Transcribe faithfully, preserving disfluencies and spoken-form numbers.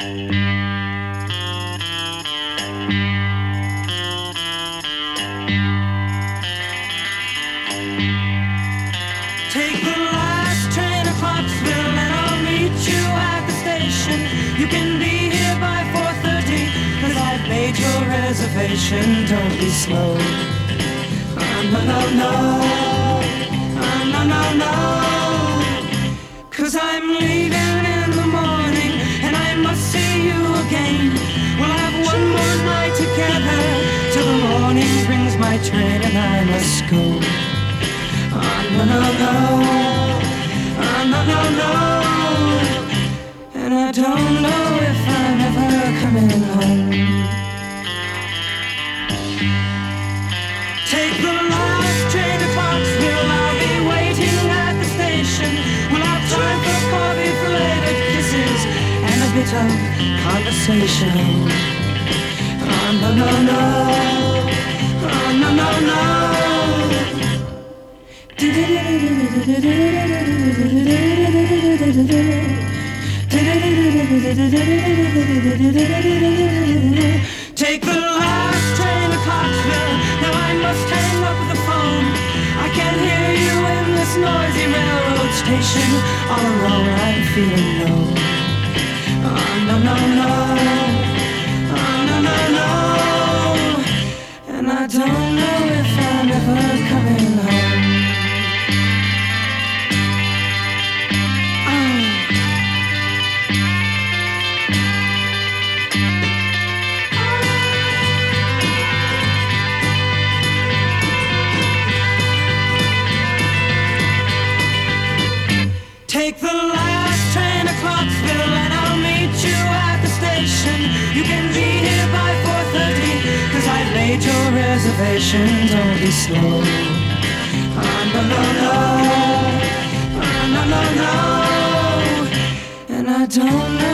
Take the last train to Clarksville and I'll meet you at the station. You can be here by four thirty, cause I've made your reservation. Don't be slow. Oh, no, no, no. Oh, no, no, no. Cause I'm leaving in the morning and I must see you again. We'll have one more night together till the morning brings my train and I must go. Oh, no, no, no. Oh, no, no, no. And I don't know if I'm ever coming home. Take the last train to Clarksville. I'll be waiting at the station. We'll have time for coffee, belated kisses, and a bit of conversation. Oh, no, no, no. Oh, no, no, no. Take the last train to Clarksville. Now I must hang up the phone. I can't hear you in this noisy railroad station. All alone I'm feeling low. Oh, no, no, no. Oh, no, no, no. And I don't know if I'm ever coming home. Take the last train to Clarksville and I'll meet you at the station. You can be here by four thirty, cause I've made your reservation. Don't be slow. Oh, no, no, no. Oh, no, no, no. And I don't know